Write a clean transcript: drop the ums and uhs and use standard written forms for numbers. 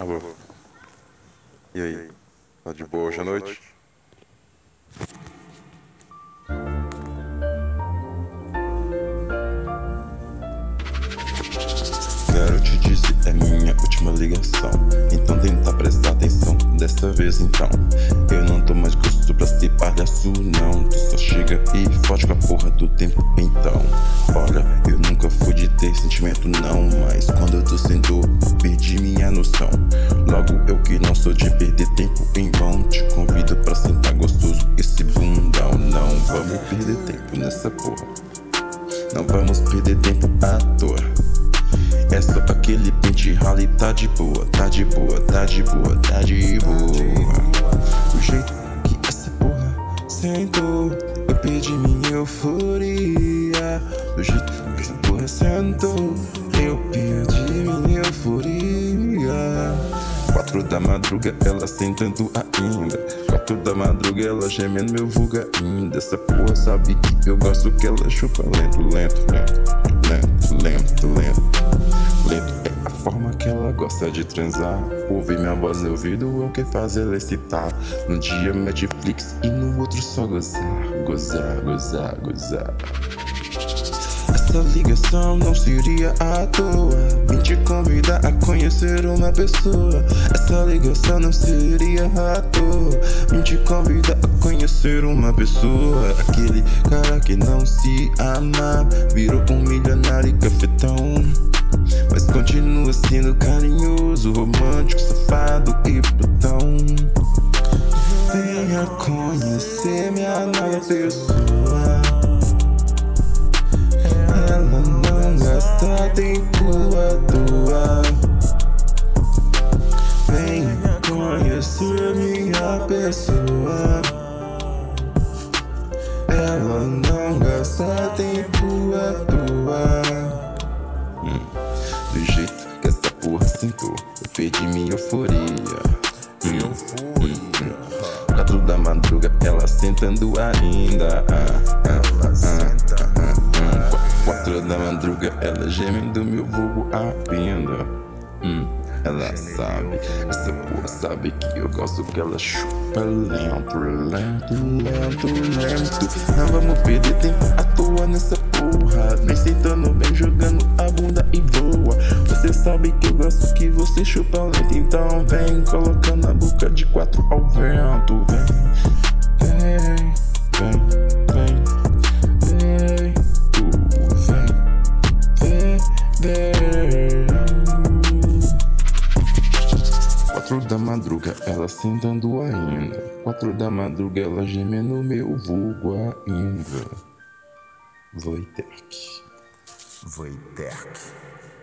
Alô? E aí? Tá de boa hoje à noite? Quero te dizer, é minha última ligação. Então tenta prestar atenção, dessa vez então. Eu não tô mais gosto pra ser palhaço, não. Tu só chega e foge com a porra do tempo, então. Olha, eu nunca fui de ter sentimento, não. Mas quando eu tô sem dor, perdi minha noção. Logo eu que não sou de perder tempo em vão. Te convido pra sentar gostoso esse bundão. Não vamos perder tempo nessa porra. Não vamos perder tempo à toa. É só aquele pente rala e tá de boa, tá de boa, tá de boa, tá de boa. Do jeito que essa porra sentou, eu perdi minha euforia. Do jeito que essa porra sentou, eu perdi minha euforia. 4 da madruga, ela sentando ainda. 4 da madruga, ela gemendo meu vulga ainda. Essa porra sabe que eu gosto que ela chupa lento, lento, lento, lento, lento, lento. Lento é a forma que ela gosta de transar. Ouvir minha voz no ouvido é o que faz ela excitar. Num dia Netflix e no outro só gozar, gozar, gozar, gozar. Essa ligação não seria à toa. Vim te convidar a conhecer uma pessoa. Essa ligação não seria à toa. Vim te convidar a conhecer uma pessoa. Aquele cara que não se ama virou um milionário e cafetão, mas continua sendo carinhoso, romântico, safado e brutão. Venha conhecer minha nova pessoa. Ela não gasta tempo à toa. Venha conhecer minha pessoa. Ela não gasta tempo à toa. Do jeito que essa porra sentou, eu perdi minha euforia. 4 da madruga, ela sentando ainda. 4 da madruga, ela gemendo meu vulgo ainda. Ela sabe, essa porra sabe que eu gosto que ela chupa lento, lento, lento, lento. Não vamos perder tempo à toa nessa porra. Nem sentando bem, jogando a bunda e voa. Você sabe que eu gosto que você chupa lento. Então vem colocando a boca de 4 ao vento. Vem, vem, vem, vem, vem, vem, vem. 4 da madruga, ela sentando ainda. 4 da madruga, ela gemendo meu vulgo ainda. Wojtek. Wojtek.